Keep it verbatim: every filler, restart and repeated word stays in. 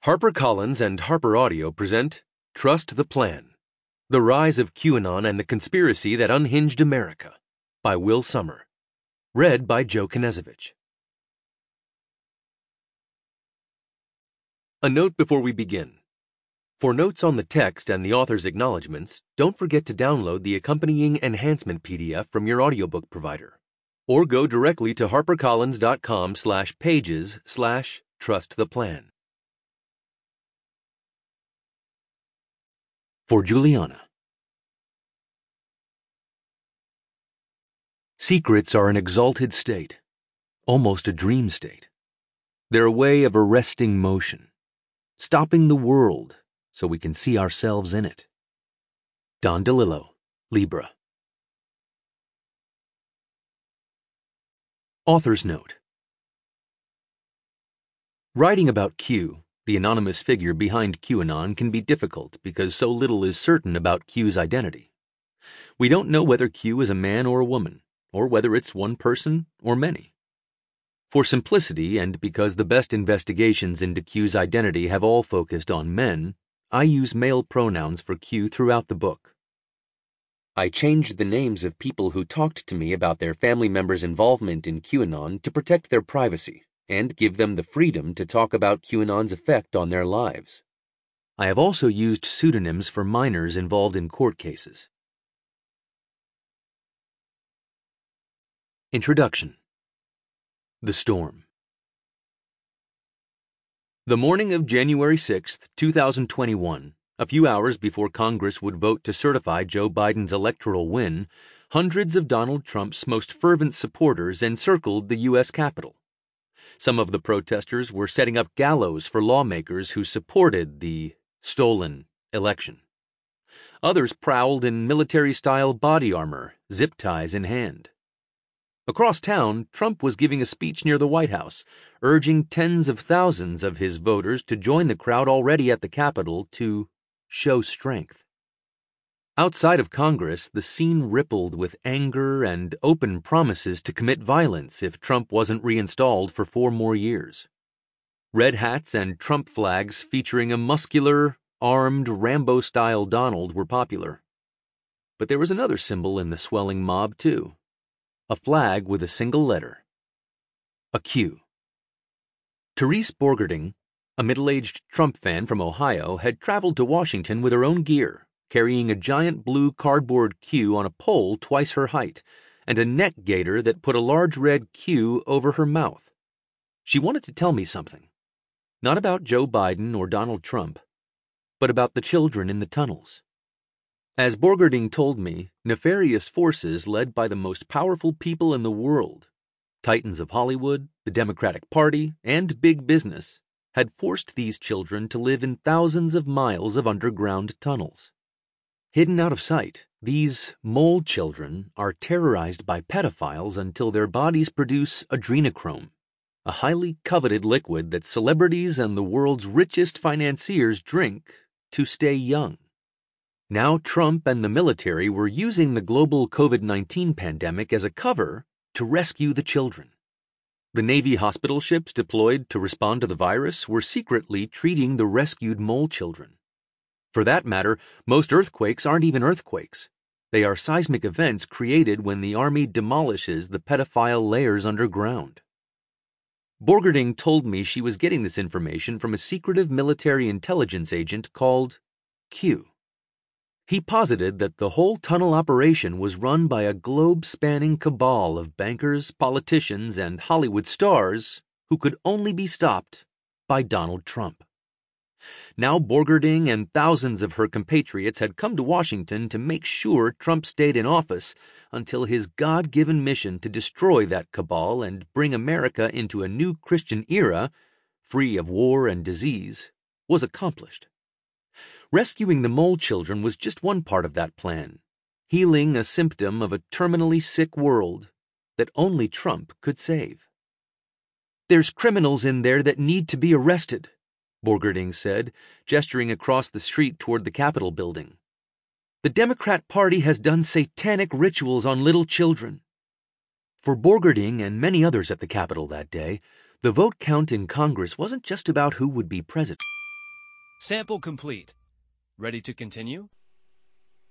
HarperCollins and Harper Audio present Trust the Plan: The Rise of QAnon and the Conspiracy That Unhinged America by Will Sommer. Read by Joe Knezovich. A note before we begin. For notes on the text and the author's acknowledgments, don't forget to download the accompanying enhancement P D F from your audiobook provider, or go directly to harpercollins.com slash pages slash trust the plan. For Juliana. Secrets are an exalted state, almost a dream state. They're a way of arresting motion, stopping the world so we can see ourselves in it. Don DeLillo, Libra. Author's Note. Writing about Q, the anonymous figure behind QAnon, can be difficult because so little is certain about Q's identity. We don't know whether Q is a man or a woman, or whether it's one person or many. For simplicity, and because the best investigations into Q's identity have all focused on men, I use male pronouns for Q throughout the book. I changed the names of people who talked to me about their family members' involvement in QAnon to protect their privacy and give them the freedom to talk about QAnon's effect on their lives. I have also used pseudonyms for minors involved in court cases. Introduction. The Storm. The morning of January sixth, two thousand twenty-one, a few hours before Congress would vote to certify Joe Biden's electoral win, hundreds of Donald Trump's most fervent supporters encircled the U S Capitol. Some of the protesters were setting up gallows for lawmakers who supported the stolen election. Others prowled in military-style body armor, zip ties in hand. Across town, Trump was giving a speech near the White House, urging tens of thousands of his voters to join the crowd already at the Capitol to show strength. Outside of Congress, the scene rippled with anger and open promises to commit violence if Trump wasn't reinstalled for four more years. Red hats and Trump flags featuring a muscular, armed, Rambo-style Donald were popular. But there was another symbol in the swelling mob, too. A flag with a single letter. A Q. Therese Borgerding, a middle-aged Trump fan from Ohio, had traveled to Washington with her own gear, carrying a giant blue cardboard Q on a pole twice her height, and a neck gaiter that put a large red Q over her mouth. She wanted to tell me something. Not about Joe Biden or Donald Trump, but about the children in the tunnels. As Borgerding told me, nefarious forces led by the most powerful people in the world, titans of Hollywood, the Democratic Party, and big business, had forced these children to live in thousands of miles of underground tunnels. Hidden out of sight, these mole children are terrorized by pedophiles until their bodies produce adrenochrome, a highly coveted liquid that celebrities and the world's richest financiers drink to stay young. Now Trump and the military were using the global COVID nineteen pandemic as a cover to rescue the children. The Navy hospital ships deployed to respond to the virus were secretly treating the rescued mole children. For that matter, most earthquakes aren't even earthquakes. They are seismic events created when the Army demolishes the pedophile layers underground. Borgerding told me she was getting this information from a secretive military intelligence agent called Q. He posited that the whole tunnel operation was run by a globe-spanning cabal of bankers, politicians, and Hollywood stars who could only be stopped by Donald Trump. Now Borgerding and thousands of her compatriots had come to Washington to make sure Trump stayed in office until his God-given mission to destroy that cabal and bring America into a new Christian era, free of war and disease, was accomplished. Rescuing the mole children was just one part of that plan, healing a symptom of a terminally sick world that only Trump could save. There's criminals in there that need to be arrested, Borgerding said, gesturing across the street toward the Capitol building. The Democrat Party has done satanic rituals on little children. For Borgerding and many others at the Capitol that day, the vote count in Congress wasn't just about who would be president. Sample complete. Ready to continue?